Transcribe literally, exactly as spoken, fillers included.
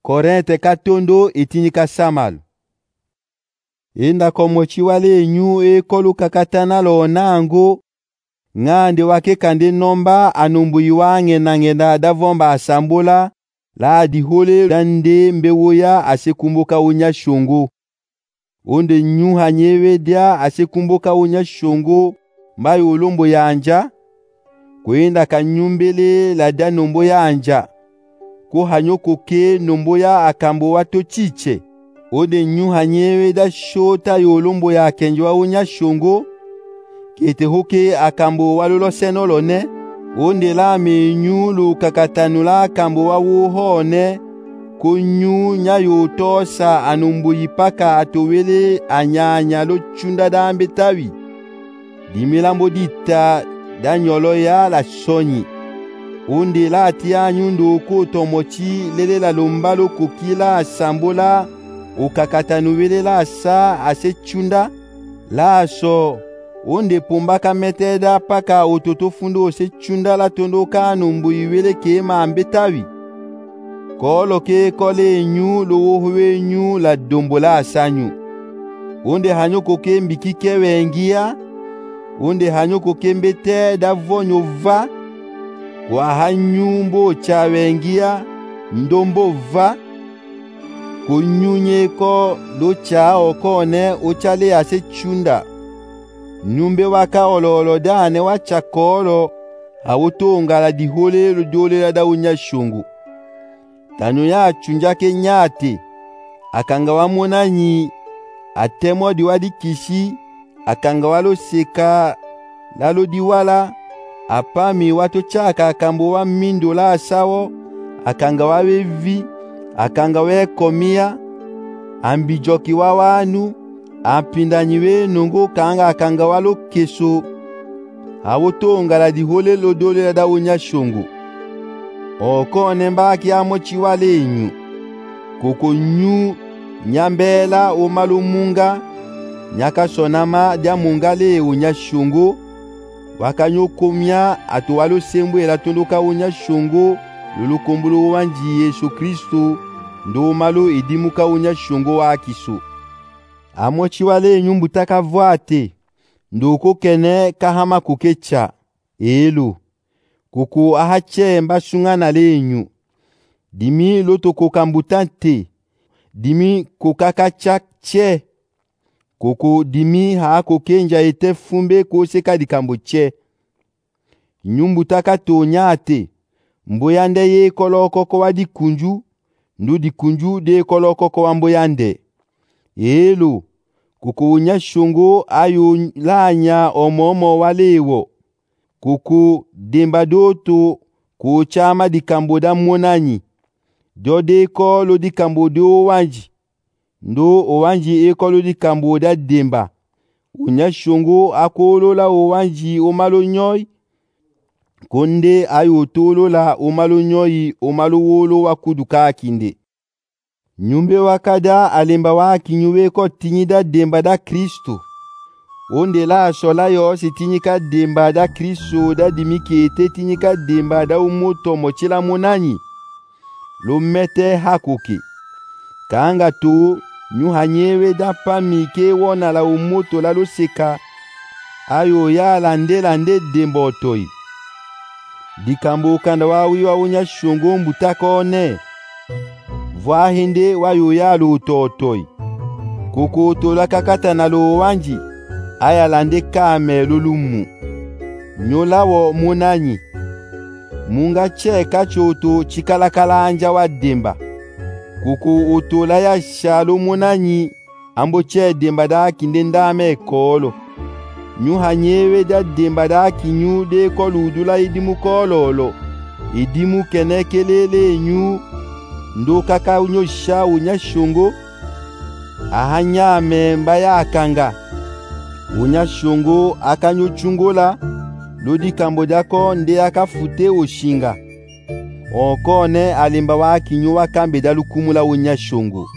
Korente katondo itinyika samalu. Inda komochi wale enyu ekolu kakatana lo nango. Ngande wake kande nomba anumbu yuange nangenda davomba asambula. La adihole dande mbewoya asekumbuka unya shungu. Onde nyu hanyewe dia asekumbuka unya shungu. Mbayo ulumbu ya anja. Kwenda kanyumbele la da nombo ya anja. Ko hanyoko ke nombo ya akambo wato chiche. Ode nyu hanyewe da shota yolombo ya kenjwa unya shungo. Kete hoke akambo walolo senolo ne. Onde la me nyu lu kakatanula akambo wa wuhone. Ko nyu nyayo tosa anumbu yipaka atowele anyanya lo chunda da ambetawi. Dimilambo dita danyolo ya la sonyi. Onde la tia nyundo ko tomochi lele la lombalo kokila asambola. Ukakatanuwele la sa ase chunda. La so. Onde pumbaka meteda paka ototo fundo ose chunda la tondo ka numbu iwele ke ma ambetawi. Kolo ke kole nyu lo wohwe nyu la dombola asanyu. Onde hanyoko ke mbikike wengia. Onde hanyoko ke mbete da vonyo va. Kwa hanyumbo cha wengia. Ndombo va. Kunyunye ko lo cha okone ochale ase chunda. Nyumbe waka ololo dane wacha kolo. Hawutonga la dihole lo dole la da unya shungu. Tanu ya chunjake nyate. Akanga wa monanyi. Atemo diwadi kishi. Akanga walo seka. Lalo diwala. Apami wato chaka akambo wa mindo la asawo. Akanga wa wevi. Akanga we komia. Ambijoki wa wanu. Ampindanyiwe nungo kanga akanga walo keso. Hawotonga la dihole lo dole la da unya shungu. Oko nemba ki amochi wale nyu. Koko nyu nyambela o malumunga. Nyaka sonama dia mungale unya shungu. Wakanyo komia atu walo sembwe la tondoka unya shungu. Lulu kumbulu wanji Yesu Kristo. Ndo malo idimuka unya shungu wa akisu. Amochi wale nyu mbutaka vwate. Ndoko kene kahama kukecha. Elu. Kuku ahache mba shungana lenyu. Dimi loto kokambutante. Dimi kokakacha che. Kuku dimi haako kenja ete fumbe koseka dikambo che. Nyumbutaka tonyate. Mboyande ye koloko kwa di kunju. Ndu di kunju de koloko kwa mboyande. Elo. Kuku unya shungo ayo lanya omomo walewo. Kuku dembadoto kuchama dikambo da monanyi. Dode ekolo dikambo de owanji. Ndo owanji ekolo dikambo da demba. Unya shungo akolo la owanji omalo nyoy. Konde ayo tolo la omalo nyoy omalo wolo wakuduka kinde. Nyumbe wakada alemba waki nyuwe ko tinyida demba da Kristo. Onde la sola yo si tinyika demba da Kristo da dimike ete tinyika demba da umoto mochila monanyi. Lo mete hakoke. Kanga to nyu hanyewe da pamike wona la umoto la lo seka. Ayo ya lande lande demba otoi. Dikambo kanda wawi wa unya shungo mbutako ne. Vwa hende wayo ya lo utotoi. Koko tola kakata na lo wanji. Aya lande kame lulumu. Nyolawo monanyi. Munga che kachoto chikalakala anja wa demba. Kuku utola ya shalo monanyi. Ambo che demba da kindenda me kolo. Nyu hanyewe da demba da kinyu de kolu udula idimu kololo. Idimu kenekelele nyu. Ndo kaka unyo sha unya shungo. Ahanya memba ya akanga. Unya shungo akanyo chungola. Lodi kambo dako nde akafute oshinga. Okone alimba wa kinyo wakambe dalukumula unya shungo.